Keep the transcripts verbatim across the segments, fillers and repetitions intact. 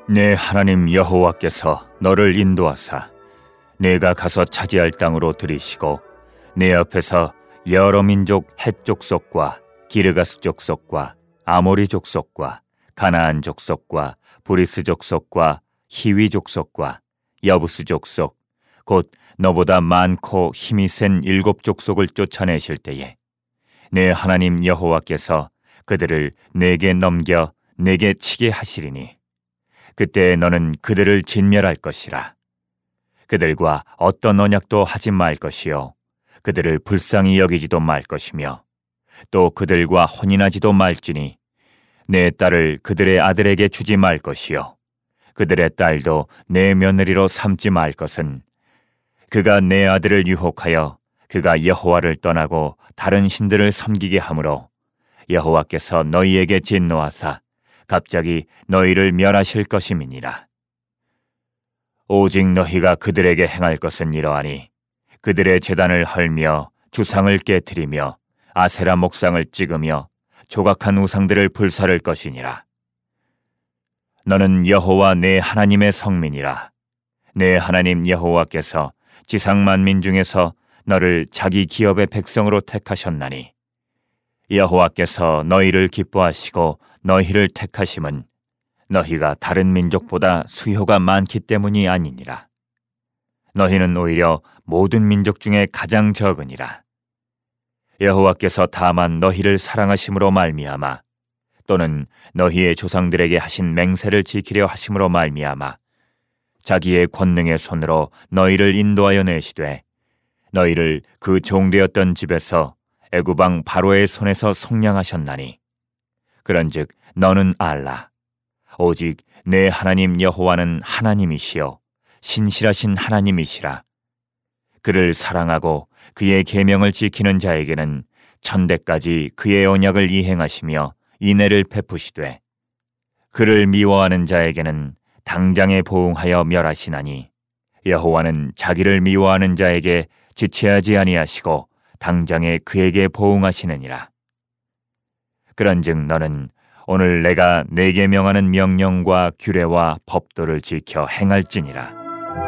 내 하나님 여호와께서 너를 인도하사 내가 가서 차지할 땅으로 들이시고 내 앞에서 여러 민족 헷 족속과 기르가스 족속과 아모리 족속과 가나안 족속과 브리스 족속과 히위 족속과 여부스 족속 곧 너보다 많고 힘이 센 일곱 족속을 쫓아내실 때에 내 하나님 여호와께서 그들을 내게 넘겨 내게 치게 하시리니 그때 너는 그들을 진멸할 것이라. 그들과 어떤 언약도 하지 말 것이요 그들을 불쌍히 여기지도 말 것이며 또 그들과 혼인하지도 말지니 내 딸을 그들의 아들에게 주지 말 것이요 그들의 딸도 내 며느리로 삼지 말 것은 그가 내 아들을 유혹하여 그가 여호와를 떠나고 다른 신들을 섬기게 하므로 여호와께서 너희에게 진노하사 갑자기 너희를 멸하실 것임이니라. 오직 너희가 그들에게 행할 것은 이러하니 그들의 제단을 헐며 주상을 깨트리며 아세라 목상을 찍으며 조각한 우상들을 불사를 것이니라. 너는 여호와 내 하나님의 성민이라. 내 하나님 여호와께서 지상 만민 중에서 너를 자기 기업의 백성으로 택하셨나니 여호와께서 너희를 기뻐하시고 너희를 택하심은 너희가 다른 민족보다 수효가 많기 때문이 아니니라. 너희는 오히려 모든 민족 중에 가장 적으니라. 여호와께서 다만 너희를 사랑하심으로 말미암아 또는 너희의 조상들에게 하신 맹세를 지키려 하심으로 말미암아 자기의 권능의 손으로 너희를 인도하여 내시되 너희를 그 종되었던 집에서 애굽 왕 바로의 손에서 속량하셨나니 그런즉 너는 알라. 오직 내 하나님 여호와는 하나님이시요 신실하신 하나님이시라. 그를 사랑하고 그의 계명을 지키는 자에게는 천대까지 그의 언약을 이행하시며 인애를 베푸시되 그를 미워하는 자에게는 당장에 보응하여 멸하시나니 여호와는 자기를 미워하는 자에게 지체하지 아니하시고 당장에 그에게 보응하시느니라. 그런즉 너는 오늘 내가 내게 명하는 명령과 규례와 법도를 지켜 행할지니라.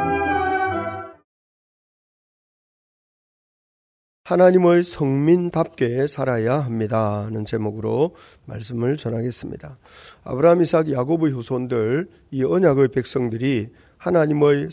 하나님의 성민답게 살아야 합니다 하는 제목으로 말씀을 전하겠습니다. 아브라함, 이삭, 야곱의 후손들, 이 언약의 백성들이 하나님의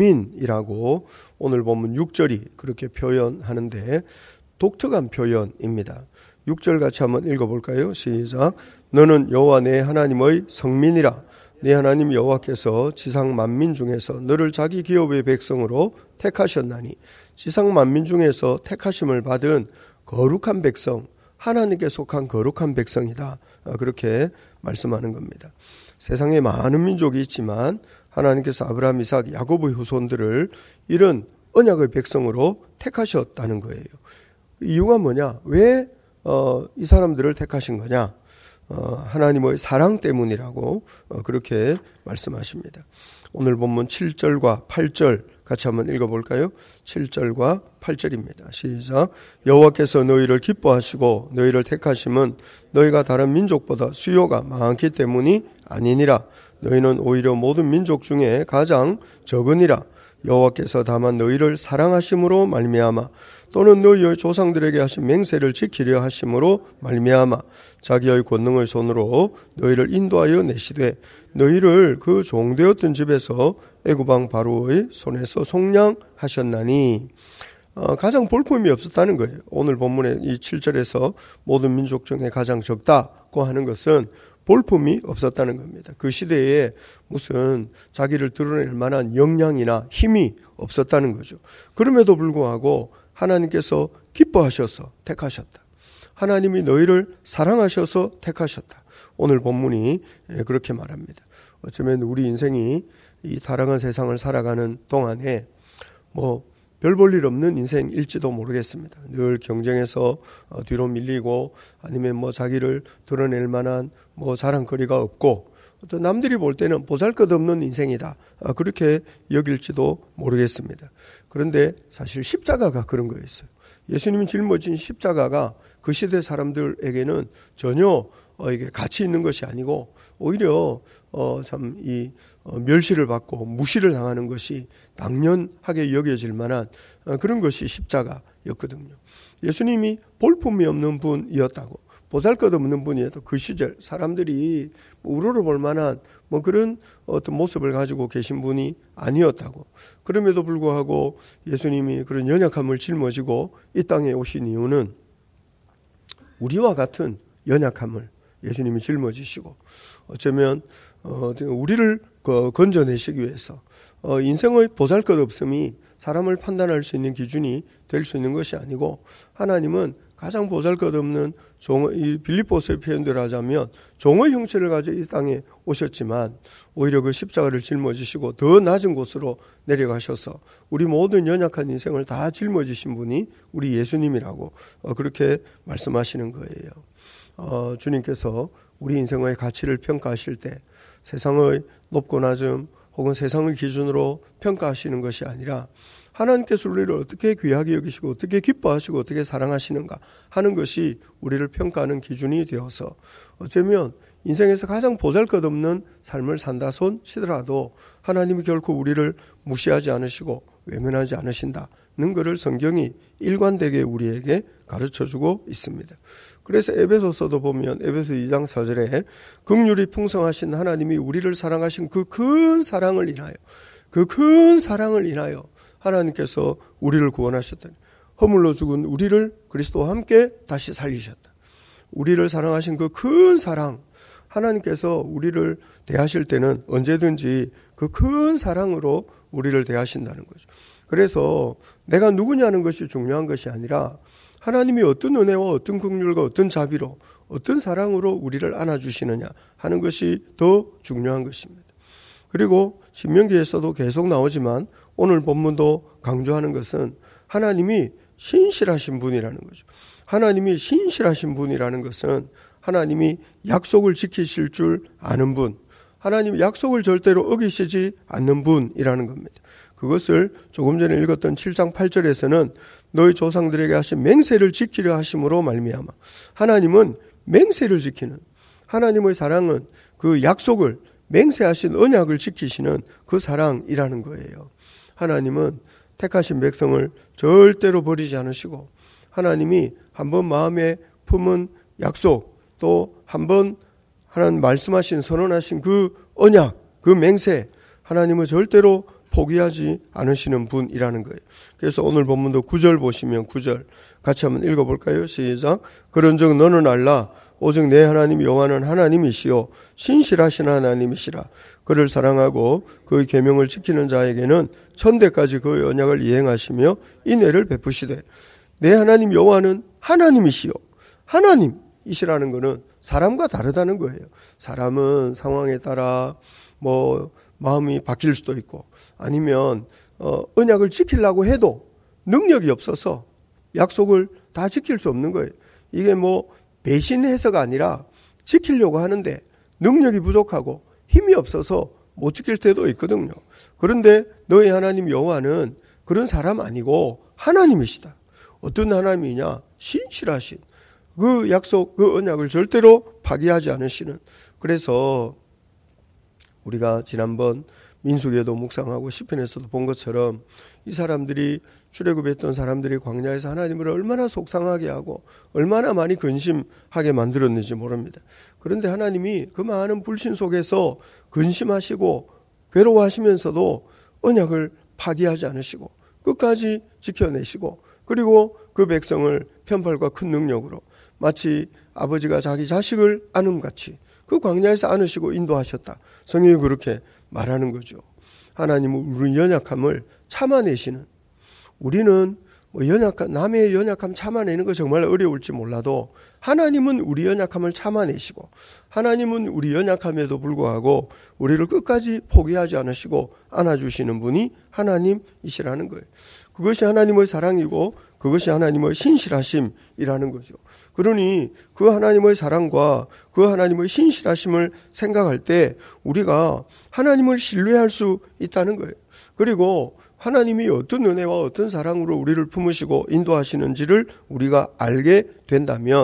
성민이라고 오늘 본문 육 절이 그렇게 표현하는데 독특한 표현입니다. 육 절 같이 한번 읽어볼까요? 시작. 너는 여호와 내 하나님의 성민이라. 네 하나님 여호와께서 지상 만민 중에서 너를 자기 기업의 백성으로 택하셨나니 지상 만민 중에서 택하심을 받은 거룩한 백성, 하나님께 속한 거룩한 백성이다. 그렇게 말씀하는 겁니다. 세상에 많은 민족이 있지만 하나님께서 아브라함, 이삭, 야곱의 후손들을 이런 언약의 백성으로 택하셨다는 거예요. 이유가 뭐냐? 왜 어, 이 사람들을 택하신 거냐? 어, 하나님의 사랑 때문이라고 어, 그렇게 말씀하십니다. 오늘 본문 칠 절과 팔 절 같이 한번 읽어볼까요? 칠 절과 팔 절입니다. 시작. 여호와께서 너희를 기뻐하시고 너희를 택하심은 너희가 다른 민족보다 수요가 많기 때문이 아니니라. 너희는 오히려 모든 민족 중에 가장 적으니라. 여호와께서 다만 너희를 사랑하심으로 말미암아 또는 너희의 조상들에게 하신 맹세를 지키려 하심으로 말미암아 자기의 권능의 손으로 너희를 인도하여 내시되 너희를 그 종되었던 집에서 애굽 왕 바로의 손에서 속량하셨나니 어, 가장 볼품이 없었다는 거예요. 오늘 본문의 이 칠 절에서 모든 민족 중에 가장 적다고 하는 것은 볼품이 없었다는 겁니다. 그 시대에 무슨 자기를 드러낼 만한 역량이나 힘이 없었다는 거죠. 그럼에도 불구하고 하나님께서 기뻐하셔서 택하셨다. 하나님이 너희를 사랑하셔서 택하셨다. 오늘 본문이 그렇게 말합니다. 어쩌면 우리 인생이 이 다양한 세상을 살아가는 동안에 뭐 별 볼 일 없는 인생일지도 모르겠습니다. 늘 경쟁에서 뒤로 밀리고 아니면 뭐 자기를 드러낼 만한 뭐 자랑거리가 없고 또 남들이 볼 때는 보잘것없는 인생이다. 그렇게 여길지도 모르겠습니다. 그런데 사실 십자가가 그런 거였어요. 예수님이 짊어진 십자가가 그 시대 사람들에게는 전혀 어, 이게 가치 있는 것이 아니고 오히려 어, 참 이 어, 멸시를 받고 무시를 당하는 것이 당연하게 여겨질 만한 어, 그런 것이 십자가였거든요. 예수님이 볼품이 없는 분이었다고, 보잘것없는 분이었다. 그 시절 사람들이 우러러볼 만한 뭐 그런 어떤 모습을 가지고 계신 분이 아니었다고. 그럼에도 불구하고 예수님이 그런 연약함을 짊어지고 이 땅에 오신 이유는 우리와 같은 연약함을 예수님이 짊어지시고 어쩌면 우리를 건져내시기 위해서 인생의 보잘것없음이 사람을 판단할 수 있는 기준이 될 수 있는 것이 아니고, 하나님은 가장 보잘것없는 종의, 빌립보서의 표현대로 하자면 종의 형체를 가지고 이 땅에 오셨지만 오히려 그 십자가를 짊어지시고 더 낮은 곳으로 내려가셔서 우리 모든 연약한 인생을 다 짊어지신 분이 우리 예수님이라고 그렇게 말씀하시는 거예요. 어, 주님께서 우리 인생의 가치를 평가하실 때 세상의 높고 낮음 혹은 세상의 기준으로 평가하시는 것이 아니라 하나님께서 우리를 어떻게 귀하게 여기시고 어떻게 기뻐하시고 어떻게 사랑하시는가 하는 것이 우리를 평가하는 기준이 되어서 어쩌면 인생에서 가장 보잘것없는 삶을 산다 손 치더라도 하나님이 결코 우리를 무시하지 않으시고 외면하지 않으신다는 것을 성경이 일관되게 우리에게 가르쳐주고 있습니다. 그래서 에베소서도 보면 에베소 이 장 사 절에 긍휼이 풍성하신 하나님이 우리를 사랑하신 그 큰 사랑을 인하여 그 큰 사랑을 인하여 하나님께서 우리를 구원하셨더니 허물로 죽은 우리를 그리스도와 함께 다시 살리셨다. 우리를 사랑하신 그 큰 사랑, 하나님께서 우리를 대하실 때는 언제든지 그 큰 사랑으로 우리를 대하신다는 거죠. 그래서 내가 누구냐는 것이 중요한 것이 아니라 하나님이 어떤 은혜와 어떤 긍휼과 어떤 자비로 어떤 사랑으로 우리를 안아주시느냐 하는 것이 더 중요한 것입니다. 그리고 신명기에서도 계속 나오지만 오늘 본문도 강조하는 것은 하나님이 신실하신 분이라는 거죠. 하나님이 신실하신 분이라는 것은 하나님이 약속을 지키실 줄 아는 분, 하나님이 약속을 절대로 어기시지 않는 분이라는 겁니다. 그것을 조금 전에 읽었던 칠 장 팔 절에서는 너희 조상들에게 하신 맹세를 지키려 하심으로 말미암아, 하나님은 맹세를 지키는, 하나님의 사랑은 그 약속을 맹세하신 언약을 지키시는 그 사랑이라는 거예요. 하나님은 택하신 백성을 절대로 버리지 않으시고, 하나님이 한번 마음에 품은 약속, 또 한번 하나님 말씀하신 선언하신 그 언약, 그 맹세, 하나님은 절대로 포기하지 않으시는 분이라는 거예요. 그래서 오늘 본문도 구 절 보시면 구 절 같이 한번 읽어볼까요? 시작. 그런즉 너는 알라 오직 내 하나님 여호와는 하나님이시요 신실하신 하나님이시라. 그를 사랑하고 그의 계명을 지키는 자에게는 천대까지 그의 언약을 이행하시며 인애를 베푸시되, 내 하나님 여호와는 하나님이시요 하나님이시라는 것은 사람과 다르다는 거예요. 사람은 상황에 따라 뭐 마음이 바뀔 수도 있고 아니면 어, 언약을 지키려고 해도 능력이 없어서 약속을 다 지킬 수 없는 거예요. 이게 뭐 배신해서가 아니라 지키려고 하는데 능력이 부족하고 힘이 없어서 못 지킬 때도 있거든요. 그런데 너희 하나님 여호와는 그런 사람 아니고 하나님이시다. 어떤 하나님이냐? 신실하신 그 약속, 그 언약을 절대로 파기하지 않으시는. 그래서 우리가 지난번 민수기에도 묵상하고 시편에서도 본 것처럼 이 사람들이 출애굽했던 사람들이 광야에서 하나님을 얼마나 속상하게 하고 얼마나 많이 근심하게 만들었는지 모릅니다. 그런데 하나님이 그 많은 불신 속에서 근심하시고 괴로워하시면서도 언약을 파기하지 않으시고 끝까지 지켜내시고, 그리고 그 백성을 편팔과 큰 능력으로 마치 아버지가 자기 자식을 안음같이 그 광야에서 안으시고 인도하셨다. 성경이 그렇게 말하는 거죠. 하나님은 우리 연약함을 참아내시는, 우리는 뭐 연약한, 남의 연약함 참아내는 거 정말 어려울지 몰라도 하나님은 우리 연약함을 참아내시고, 하나님은 우리 연약함에도 불구하고 우리를 끝까지 포기하지 않으시고 안아주시는 분이 하나님이시라는 거예요. 그것이 하나님의 사랑이고 그것이 하나님의 신실하심이라는 거죠. 그러니 그 하나님의 사랑과 그 하나님의 신실하심을 생각할 때 우리가 하나님을 신뢰할 수 있다는 거예요. 그리고 하나님이 어떤 은혜와 어떤 사랑으로 우리를 품으시고 인도하시는지를 우리가 알게 된다면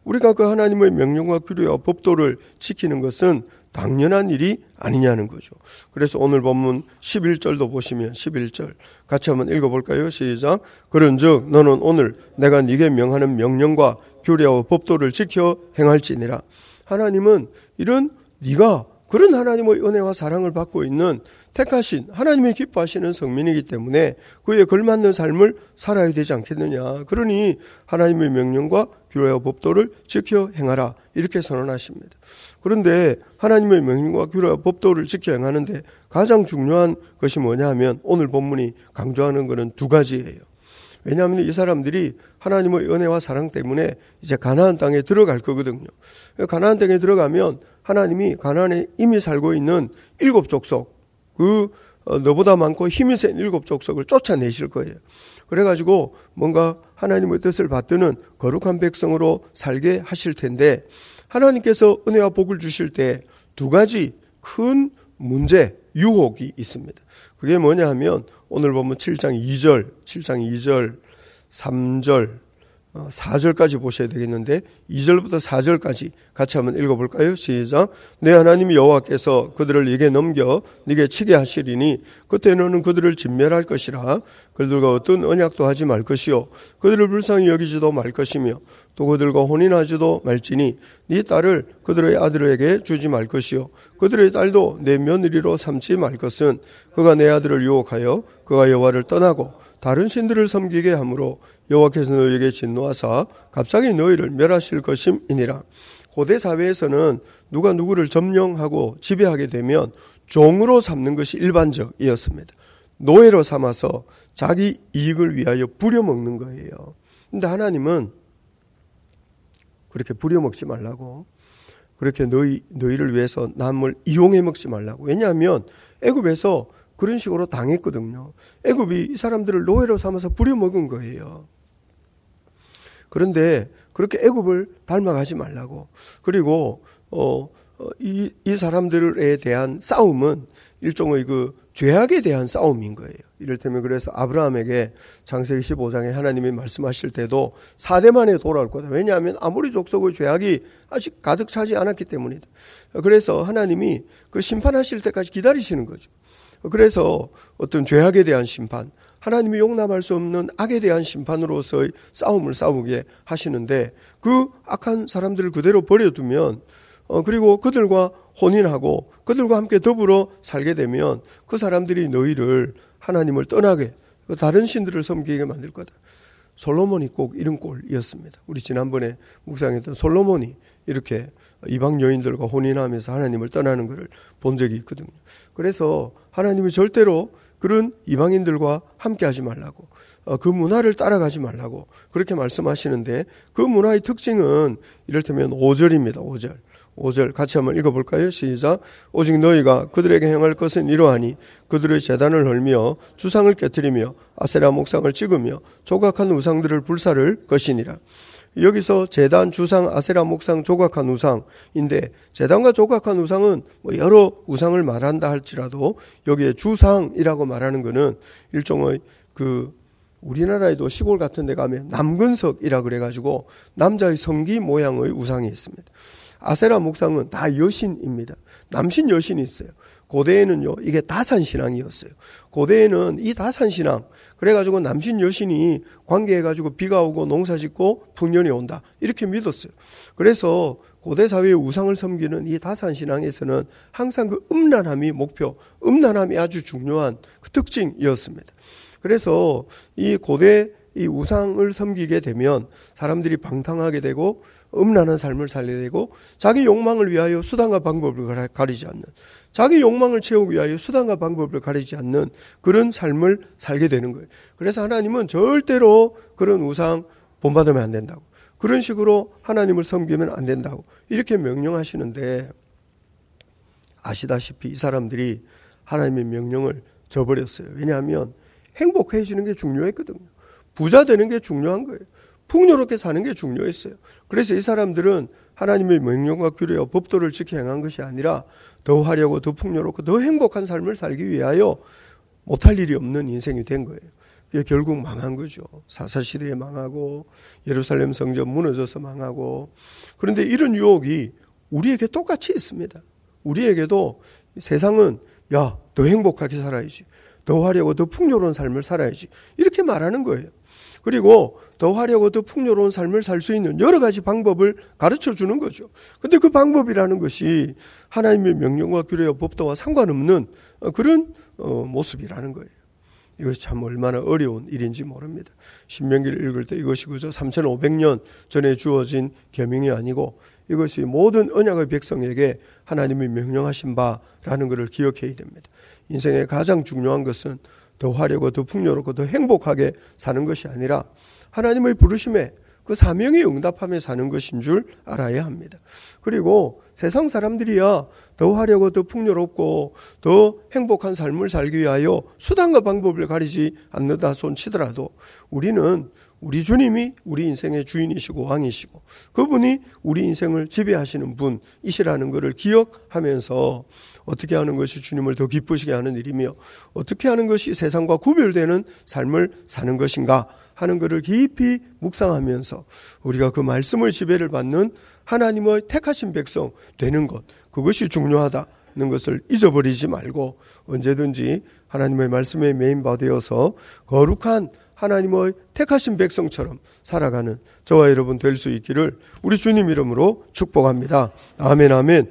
우리가 그 하나님의 명령과 규례와 법도를 지키는 것은 당연한 일이 아니냐는 거죠. 그래서 오늘 본문 십일 절도 보시면 십일 절 같이 한번 읽어볼까요? 시작. 그런즉 너는 오늘 내가 네게 명하는 명령과 규례와 법도를 지켜 행할지니라. 하나님은 이런 네가 그런 하나님의 은혜와 사랑을 받고 있는 택하신 하나님이 기뻐하시는 성민이기 때문에 그에 걸맞는 삶을 살아야 되지 않겠느냐. 그러니 하나님의 명령과 규례와 법도를 지켜 행하라 이렇게 선언하십니다. 그런데 하나님의 명령과 규례와 법도를 지켜 행하는데 가장 중요한 것이 뭐냐 하면 오늘 본문이 강조하는 것은 두 가지예요. 왜냐하면 이 사람들이 하나님의 은혜와 사랑 때문에 이제 가나안 땅에 들어갈 거거든요. 가나안 땅에 들어가면 하나님이 가나안에 이미 살고 있는 일곱 족속, 그 너보다 많고 힘이 센 일곱 족속을 쫓아내실 거예요. 그래가지고 뭔가 하나님의 뜻을 받드는 거룩한 백성으로 살게 하실 텐데 하나님께서 은혜와 복을 주실 때 두 가지 큰 문제, 유혹이 있습니다. 그게 뭐냐 하면 오늘 보면 칠 장 이 절, 칠 장 이 절, 삼 절, 사 절까지 보셔야 되겠는데 이 절부터 사 절까지 같이 한번 읽어볼까요? 시작. 내 하나님 여호와께서 그들을 네게 넘겨 네게 치게 하시리니 그때 너는 그들을 진멸할 것이라. 그들과 어떤 언약도 하지 말 것이요 그들을 불쌍히 여기지도 말 것이며 또 그들과 혼인하지도 말지니 네 딸을 그들의 아들에게 주지 말 것이요 그들의 딸도 내 며느리로 삼지 말 것은 그가 내 아들을 유혹하여 그가 여호와를 떠나고 다른 신들을 섬기게 하므로 여호와께서 너희에게 진노하사 갑자기 너희를 멸하실 것임이니라. 고대 사회에서는 누가 누구를 점령하고 지배하게 되면 종으로 삼는 것이 일반적이었습니다. 노예로 삼아서 자기 이익을 위하여 부려먹는 거예요. 근데 하나님은 그렇게 부려먹지 말라고, 그렇게 너희, 너희를 위해서 남을 이용해 먹지 말라고. 왜냐하면 애굽에서 그런 식으로 당했거든요. 애굽이 이 사람들을 노예로 삼아서 부려먹은 거예요. 그런데 그렇게 애굽을 닮아가지 말라고. 그리고 어, 이, 이 사람들에 대한 싸움은 일종의 그 죄악에 대한 싸움인 거예요. 이를테면 그래서 아브라함에게 창세기 십오 장에 하나님이 말씀하실 때도 사 대 만에 돌아올 거다. 왜냐하면 아모리 족속의 죄악이 아직 가득 차지 않았기 때문이다. 그래서 하나님이 그 심판하실 때까지 기다리시는 거죠. 그래서 어떤 죄악에 대한 심판, 하나님이 용납할 수 없는 악에 대한 심판으로서의 싸움을 싸우게 하시는데 그 악한 사람들을 그대로 버려두면 어, 그리고 그들과 혼인하고 그들과 함께 더불어 살게 되면 그 사람들이 너희를 하나님을 떠나게 다른 신들을 섬기게 만들 거다. 솔로몬이 꼭 이런 꼴이었습니다. 우리 지난번에 묵상했던 솔로몬이 이렇게 이방 여인들과 혼인하면서 하나님을 떠나는 것을 본 적이 있거든요. 그래서 하나님이 절대로 그런 이방인들과 함께 하지 말라고, 그 문화를 따라가지 말라고 그렇게 말씀하시는데 그 문화의 특징은 이를테면 오 절입니다. 오 절. 오 절 같이 한번 읽어볼까요? 시작. 오직 너희가 그들에게 행할 것은 이러하니 그들의 제단을 헐며 주상을 깨뜨리며 아세라 목상을 찍으며 조각한 우상들을 불사를 것이니라. 여기서 제단, 주상, 아세라 목상, 조각한 우상인데 제단과 조각한 우상은 뭐 여러 우상을 말한다 할지라도 여기에 주상이라고 말하는 것은 일종의 그 우리나라에도 시골 같은 데 가면 남근석이라 그래가지고 남자의 성기 모양의 우상이 있습니다. 아세라 목상은 다 여신입니다. 남신 여신이 있어요. 고대에는요, 이게 다산신앙이었어요. 고대에는 이 다산신앙, 그래가지고 남신 여신이 관계해가지고 비가 오고 농사 짓고 풍년이 온다. 이렇게 믿었어요. 그래서 고대 사회의 우상을 섬기는 이 다산신앙에서는 항상 그 음란함이 목표, 음란함이 아주 중요한 그 특징이었습니다. 그래서 이 고대 이 우상을 섬기게 되면 사람들이 방탕하게 되고 음란한 삶을 살게 되고 자기 욕망을 위하여 수단과 방법을 가리지 않는, 자기 욕망을 채우기 위하여 수단과 방법을 가리지 않는 그런 삶을 살게 되는 거예요. 그래서 하나님은 절대로 그런 우상 본받으면 안 된다고, 그런 식으로 하나님을 섬기면 안 된다고 이렇게 명령하시는데 아시다시피 이 사람들이 하나님의 명령을 저버렸어요. 왜냐하면 행복해지는 게 중요했거든요. 부자 되는 게 중요한 거예요. 풍요롭게 사는 게 중요했어요. 그래서 이 사람들은 하나님의 명령과 규례와 법도를 지켜 행한 것이 아니라 더 화려하고 더 풍요롭고 더 행복한 삶을 살기 위하여 못할 일이 없는 인생이 된 거예요. 이게 결국 망한 거죠. 사사시대에 망하고 예루살렘 성전 무너져서 망하고. 그런데 이런 유혹이 우리에게 똑같이 있습니다. 우리에게도 세상은 야, 더 행복하게 살아야지, 더 화려하고 더 풍요로운 삶을 살아야지, 이렇게 말하는 거예요. 그리고 더 화려하고 더 풍요로운 삶을 살 수 있는 여러 가지 방법을 가르쳐 주는 거죠. 근데 그 방법이라는 것이 하나님의 명령과 규례와 법도와 상관없는 그런 모습이라는 거예요. 이것이 참 얼마나 어려운 일인지 모릅니다. 신명기를 읽을 때 이것이 그저 삼천오백 년 전에 주어진 계명이 아니고 이것이 모든 언약의 백성에게 하나님이 명령하신 바라는 것을 기억해야 됩니다. 인생의 가장 중요한 것은 더 화려하고 더 풍요롭고 더 행복하게 사는 것이 아니라 하나님의 부르심에 그 사명에 응답하며 사는 것인 줄 알아야 합니다. 그리고 세상 사람들이야 더 화려하고 더 풍요롭고 더 행복한 삶을 살기 위하여 수단과 방법을 가리지 않는다 손치더라도 우리는 우리 주님이 우리 인생의 주인이시고 왕이시고 그분이 우리 인생을 지배하시는 분이시라는 것을 기억하면서 어떻게 하는 것이 주님을 더 기쁘시게 하는 일이며 어떻게 하는 것이 세상과 구별되는 삶을 사는 것인가 하는 것을 깊이 묵상하면서 우리가 그 말씀의 지배를 받는 하나님의 택하신 백성 되는 것, 그것이 중요하다는 것을 잊어버리지 말고 언제든지 하나님의 말씀에 메인바되어서 거룩한 하나님의 택하신 백성처럼 살아가는 저와 여러분 될 수 있기를 우리 주님 이름으로 축복합니다. 아멘, 아멘.